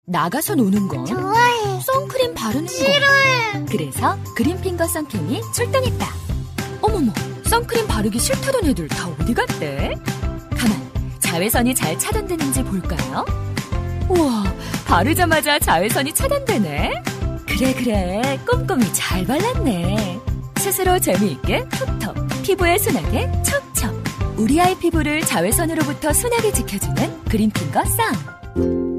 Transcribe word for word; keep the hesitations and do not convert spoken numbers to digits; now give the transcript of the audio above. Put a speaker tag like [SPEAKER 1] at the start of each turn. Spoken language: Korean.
[SPEAKER 1] 나가서 노는 건
[SPEAKER 2] 좋아해.
[SPEAKER 1] 선크림 바르는 건
[SPEAKER 2] 싫어해.
[SPEAKER 1] 그래서 그린핑거 선캠이 출동했다. 어머머, 선크림 바르기 싫다던 애들 다 어디 갔대? 가만, 자외선이 잘 차단되는지 볼까요? 우와, 바르자마자 자외선이 차단되네? 그래 그래, 꼼꼼히 잘 발랐네. 스스로 재미있게 톡톡, 피부에 순하게 척척. 우리 아이 피부를 자외선으로부터 순하게 지켜주는 그린핑거 썬.